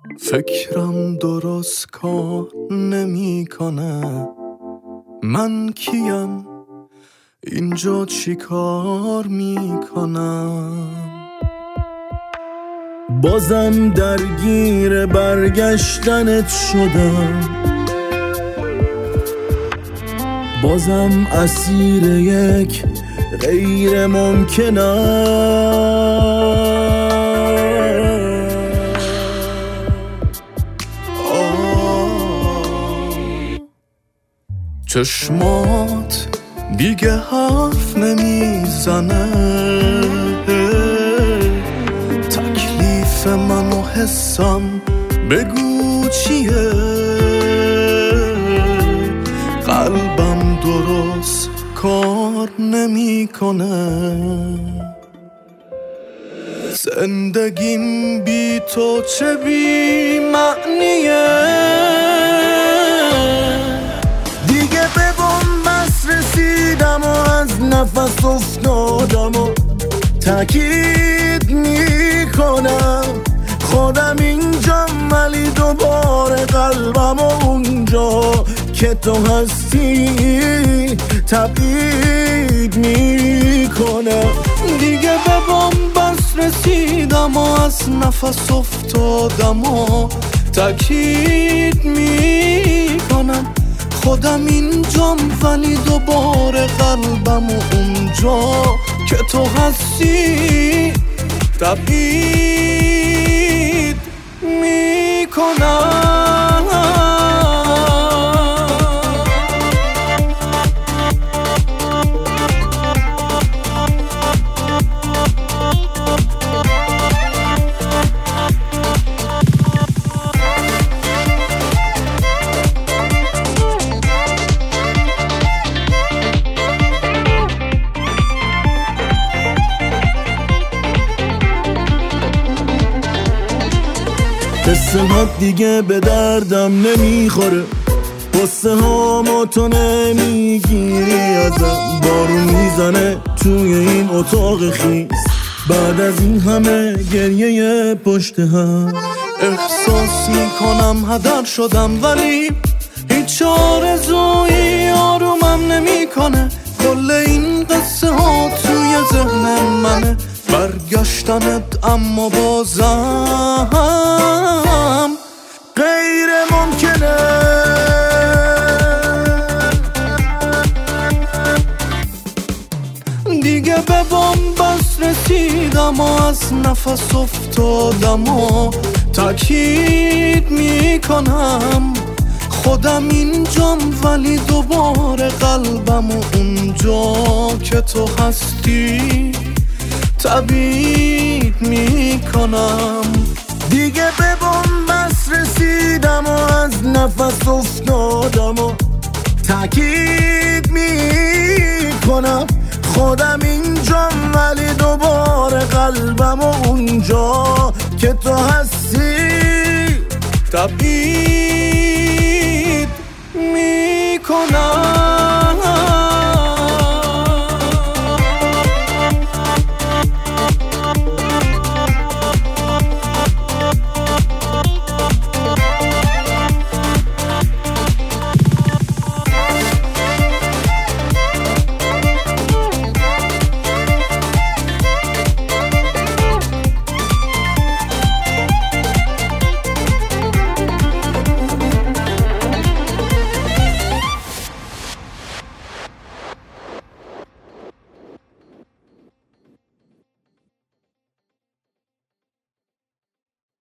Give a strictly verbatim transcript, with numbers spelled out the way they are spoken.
فکرم درست کار نمی کنه، من کیم اینجا چی کار می کنم؟ بازم درگیر برگشتنت شدم، بازم اسیر یک غیر ممکنم. چشمات دیگه حرف نمیزنه، تکلیف من و حسم بگو چیه؟ قلبم درست کار نمیکنه، زندگیم بی تو چه بی معنیه. دیگه به بنبست رسیدم و از نفس افتادم و تأکید میکنم خودم اینجا، ولی دوباره قلبم و اونجا که تو هستی تبعید میکنه. دیگه به بنبست رسیدم و از نفس افتادم و تأکید میکنم خودم اینجام، ولی دوباره قلبم و اونجا که تو هستی تبعید میکنم. قصه ها دیگه به دردم نمیخوره، قصه ها ما تو نمیگیری ازم. بارون میزنه توی این اتاق خیس، بعد از این همه گریه پشت هم. احساس میکنم هدر شدم، ولی هیچ آرزویی آرومم نمیکنه. کل این قصه ها توی ذهن منه، برگشتنت اما بازم غیر ممکنه. دیگه به بنبست رسیدم و از نفس افتادم و تأکید میکنم خودم اینجام، ولی دوباره قلبم و اونجا که تو هستی تبعید میکنم. دیگه به بنبست رسیدم و از نفس افتادم و تأکید میکنم خودم اینجام، ولی دوباره قلبم و اونجا که تو هستی تبعید میکنم.